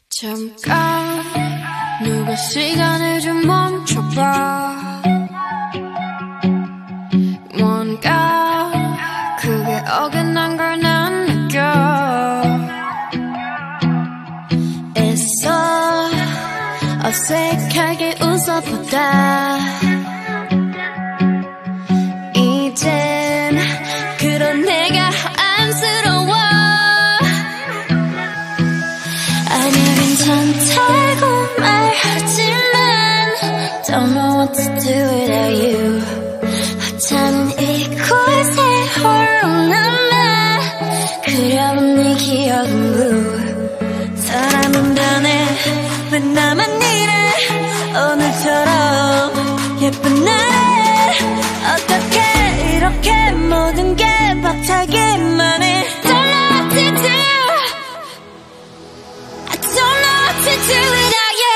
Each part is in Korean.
잠깐 누가 시간을 좀 멈춰봐. 뭔가 그게 어긋난 걸 난 느껴. 애써 어색하게 웃어보다 이젠 그런 내가 안쓰러워. 아니야 괜찮다고 말하지만 Don't know what to do without you. 하찮은 이곳에 홀로 남아 그려본 네 기억은 blue. 사람은 변해 왜 나만 이래 오늘처럼 예쁜 날에 어떻게 이렇게 모든 게 벅차기만 해. Don't know what to do. I don't know what to do without you.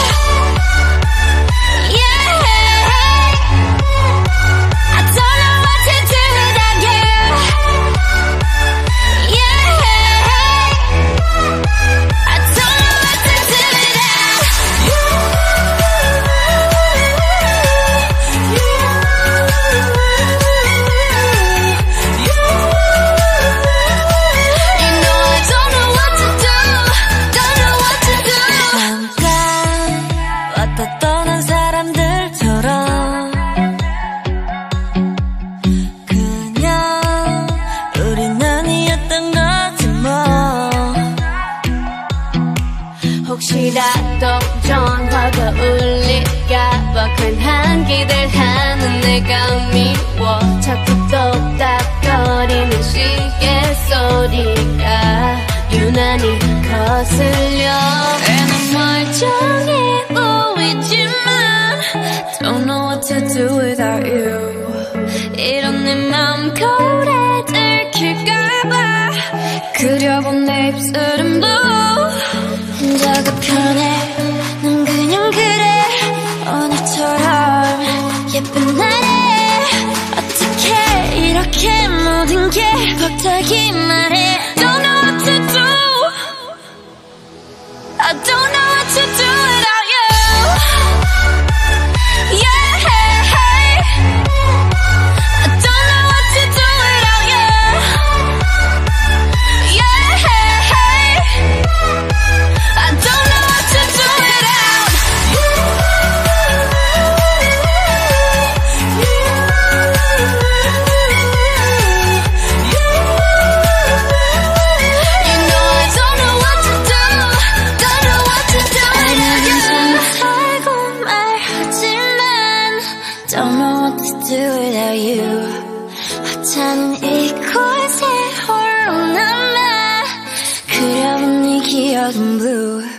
떠난 사람들처럼 그냥 우린 아니었던 거지 뭐. 혹시라도 전화가 울릴까봐 괜한 기대하는 내가 미워. 자꾸 똑딱거리는 시계 소리가 유난히 거슬려. 애는 멀쩡해 Don't know what to do without you. 이런 내 맘 거울에 들킬까봐 그려본 내 입술은 blue. 혼자가 편해 난 그냥 그래 오늘처럼 예쁜 날에 어떻게 이렇게 모든 게 벅차기만 해. Don't know what to do. I don't know what to do without you. Don't know what to do without you. 하찮은 이곳에 홀로 남아 그려본 네 기억은 blue.